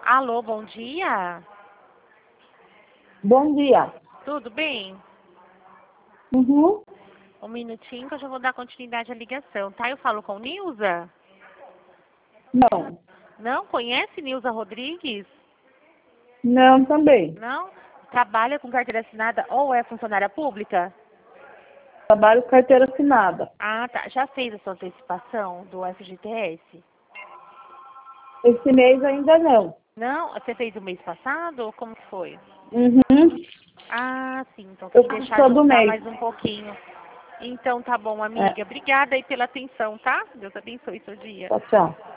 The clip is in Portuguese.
Alô, bom dia. Bom dia. Tudo bem? Uhum. Um minutinho que eu já vou dar continuidade à ligação, tá? Eu falo com Nilza? Não. Não? Conhece Nilza Rodrigues? Não também. Não? Trabalha com carteira assinada ou é funcionária pública? Trabalho com carteira assinada. Ah, tá. Já fez a sua antecipação do FGTS? Esse mês ainda não. Não? Você fez o mês passado ou como que foi? Uhum. Ah, sim. Então tem Eu que faço deixar todo juntar mês. mais um pouquinho. Então tá bom, É. amiga. Obrigada aí pela atenção, tá? Deus abençoe seu dia. Tchau, tchau.